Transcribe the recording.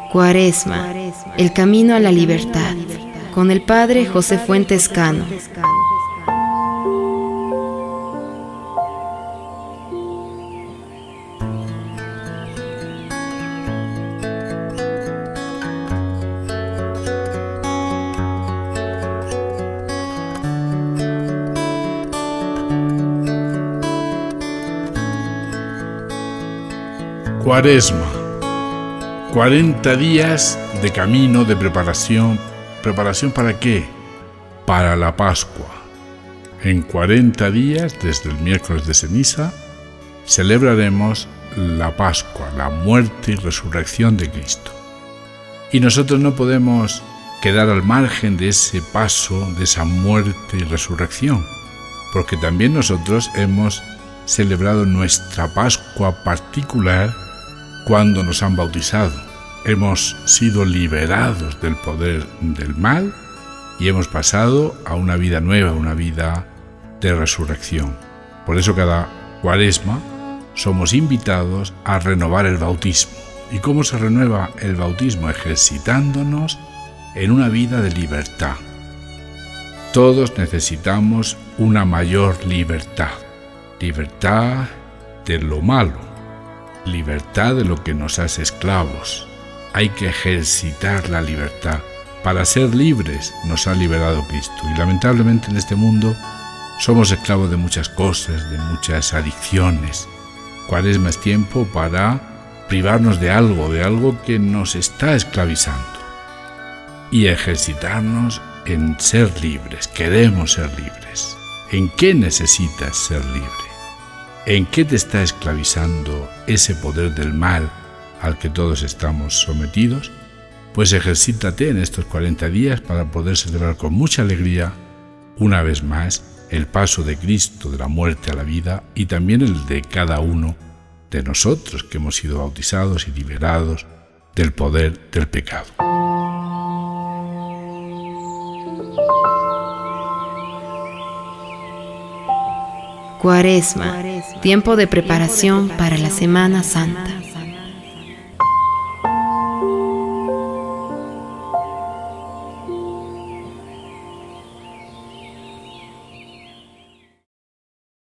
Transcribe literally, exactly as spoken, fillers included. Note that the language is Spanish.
Cuaresma, el camino a la libertad, con el Padre José Fuentes Cano. Cuaresma, cuarenta días de camino de preparación. ¿Preparación para qué? Para la Pascua. En cuarenta días, desde el miércoles de ceniza, celebraremos la Pascua, la muerte y resurrección de Cristo. Y nosotros no podemos quedar al margen de ese paso, de esa muerte y resurrección, porque también nosotros hemos celebrado nuestra Pascua particular cuando nos han bautizado. Hemos sido liberados del poder del mal y hemos pasado a una vida nueva, una vida de resurrección. Por eso cada Cuaresma somos invitados a renovar el bautismo. ¿Y cómo se renueva el bautismo? Ejercitándonos en una vida de libertad. Todos necesitamos una mayor libertad. Libertad de lo malo. Libertad de lo que nos hace esclavos. Hay que ejercitar la libertad. Para ser libres nos ha liberado Cristo. Y lamentablemente en este mundo somos esclavos de muchas cosas, de muchas adicciones. Cuaresma es tiempo para privarnos de algo, de algo que nos está esclavizando. Y ejercitarnos en ser libres. Queremos ser libres. ¿En qué necesitas ser libre? ¿En qué te está esclavizando ese poder del mal al que todos estamos sometidos? Pues ejercítate en estos cuarenta días para poder celebrar con mucha alegría, una vez más, el paso de Cristo de la muerte a la vida y también el de cada uno de nosotros que hemos sido bautizados y liberados del poder del pecado. Cuaresma, tiempo de preparación para la Semana Santa.